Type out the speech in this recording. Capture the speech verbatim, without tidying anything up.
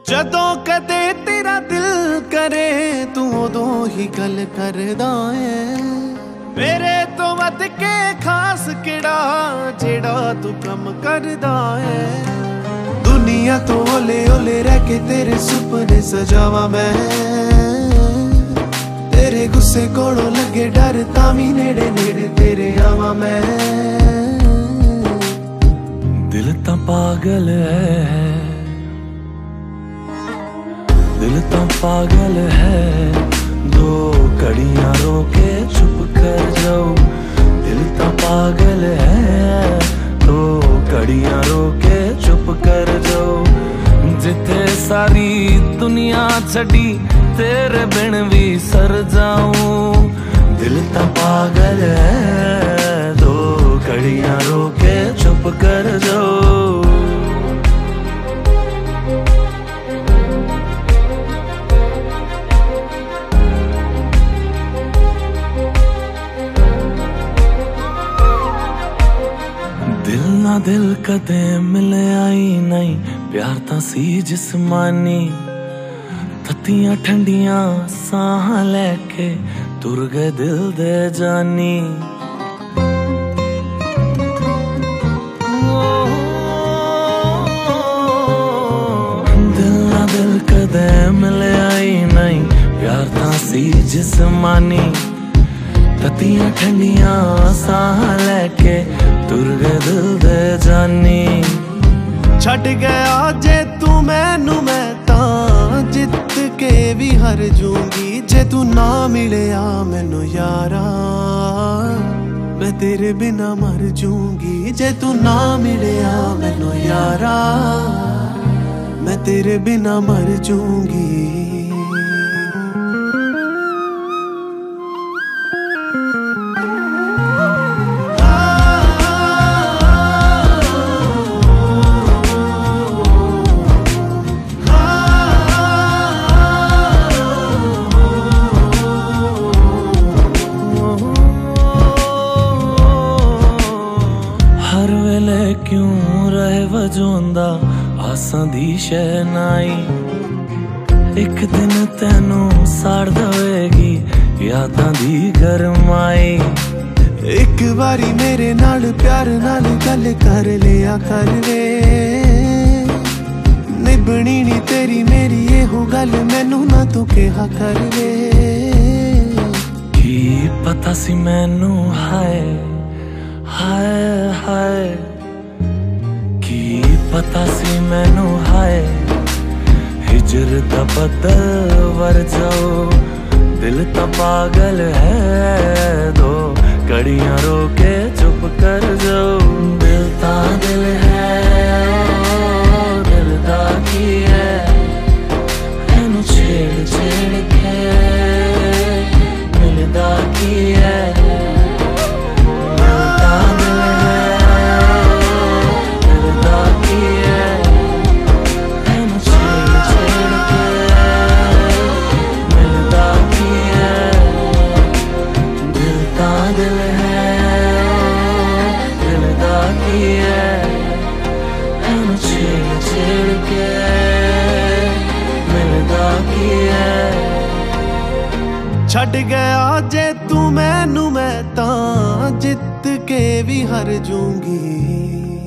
जदों कदे तेरा दिल करे तू उदों ही गल करदा है। मेरे तो मत के खास केड़ा जेड़ा तू कम करदा है। दुनिया तो ओले ओले रह के तेरे सुपने सजावा मैं। तेरे गुस्से कोलों लगे डर तामी नेड़े नेड़े तेरे आवा मैं। दिल ता पागल है, दिल ता पागल है, दो घड़ियां रोके चुप कर जाओ। दिल ता पागल है, दो घड़ियां रोके चुप कर जाओ। जिथे सारी दुनिया छड़ी तेरे बिन भी सर जाऊं। दिल ता पागल है, दो घड़ियां रोके चुप कर जाओ। दिल ना दिल कदे मिले आई नहीं, प्यार ता सी जिस्मानी। ततियां ठंडियां साह लेके तुर गए दिल दे जानी। दिल ना दिल कदे मिले आई नहीं, प्यार ता सी जिस्मानी। ततियां ठंडियां साह लेके तुर गए दिल दे जानी। छड़ गया जे तू मैनू मैं तां जित के भी हार जूंगी। जे तू ना मिलिया मैनू यारा मैं तेरे बिना मर जूंगी। जे तू ना मिलिया मैनू यारा मैं तेरे बिना मर जूंगी। हर वेले क्यों रहे वजोंदा आसां दी शहनाई। एक दिन तेनू साड़ दवेगी यादां दी गरमाई। एक बारी मेरे नाल प्यार नाल गल कर लिया कर वे। निभनी नी तेरी मेरी एहो गल मैनू ना तू कहा कर वे। की पता सी मैनू हाय हाय हाय, की पता सी मैनू हाय हिजर दा बदल वर जाओ। दिल ता पागल है, दो घड़ियां रोके चुप कर जाओ। दिल ता दिल है, दिल दा की है, एनू छेड़ छेड़ के मिलदा की है। छड़ गया जे तू मैनू मैं तां जित के भी हार जूंगी।